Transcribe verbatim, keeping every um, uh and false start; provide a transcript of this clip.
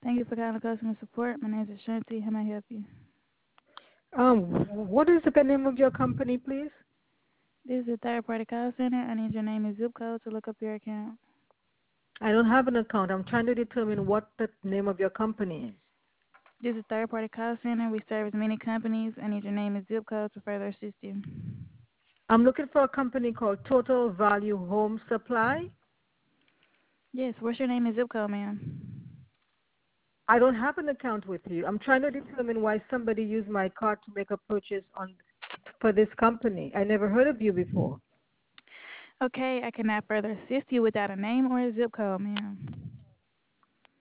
Thank you for calling customer support. My name is Ashanti. How may I help you? Um, what is the name of your company, please? This is a third party call center. I need your name and zip code to look up your account. I don't have an account. I'm trying to determine what the name of your company is. This is a third party call center. We service many companies. I need your name and zip code to further assist you. I'm looking for a company called Total Value Home Supply. Yes, what's your name and zip code, ma'am? I don't have an account with you. I'm trying to determine why somebody used my card to make a purchase on for this company. I never heard of you before. Okay, I cannot further assist you without a name or a zip code, ma'am.